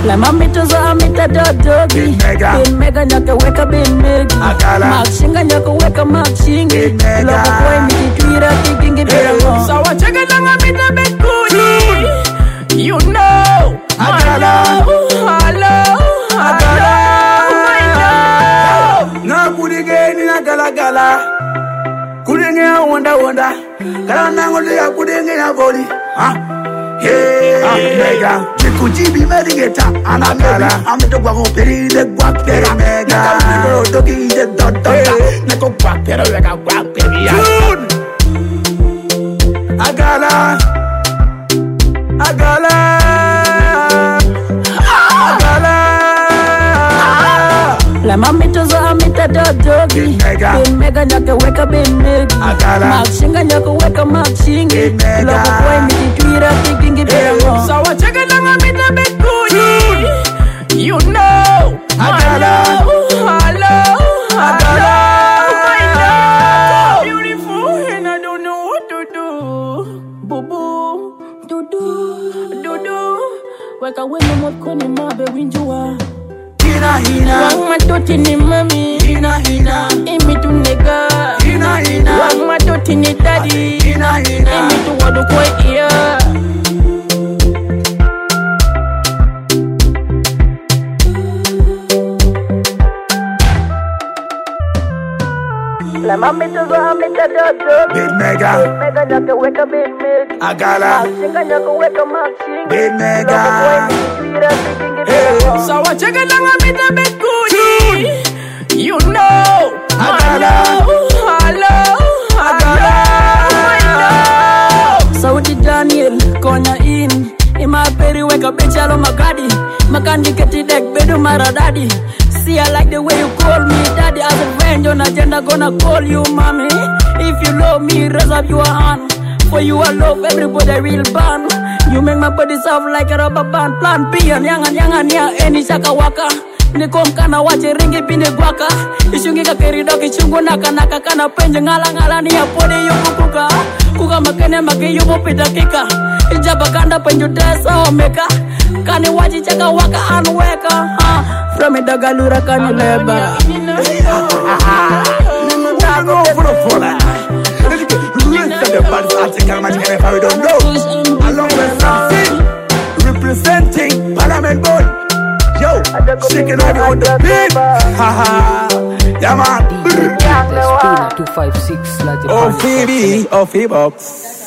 La mami tuzo amita dodogi. Bin mega nyaka weka bin megi. Makshinga nyaka weka makshingi. Loko boy miki twira kikingi demo. So I check it lang amita bekuni. You know. Hello. Na kudigeni na gala. Kudenge ya wonda. Kala nangole ya kudenge ya body. Hey, mega. Chikujibi merigeta. Anagala. Ameto kwa voperi de guapera. Mega. Naka wiro dogi de dotota. Neko guapera weka guaperi. Agala. La mami tuzo amita dodogi. Bin mega nyaka weka bin megi. Makshinga nyaka weka makshingi. Loko boy miki twira kikingi demo. So I check it lang amita bekuni. You know. Hello. Beautiful and I don't know what to do. Boo. Do. Weka wenu mokoni mabe winjua. Hina. Wang matoti ni mami. Hina. Imi tu nega. Hina. Wang matoti ni daddy. Hina. Imi tu wadu kwa iya. La mami tuzo amita dodo. Big mega. Big mega nyaka weka big megi. Agala. Makshinga nyaka weka makshingi. Big mega. Loko boy miki twira kikingi demo. So I check it lang amita bekuni. You know. Hello. Saudi Daniel, konya in. Ima peri weka bechalo magadi. Makandi keti dek bedu maradadi. See I like the way you call me daddy. As a friend on agenda gonna call you mommy. If you love me, raise up your hand. For you I love everybody real band. You make my body soft like a rubber band. Plan B and yangan ya eni shaka waka. Niko mkana wache ringi pinde gwaka. Ishungi kakerido kichungu naka kana penje ngala ni ya podi yukukuka. Kuka makene maki yubu pita kika. Ijaba kanda penju desa omeka. Kani wachi chaka waka anweka. From it dagalura kanyu leba. Go for the fuller. Listen the bad article magic and if I don't know. Along with something representing Parliament Boy. Yo, shaking out on the beat. Yeah man. DJ Spina 256 Oh Phoebe, oh Phoebe.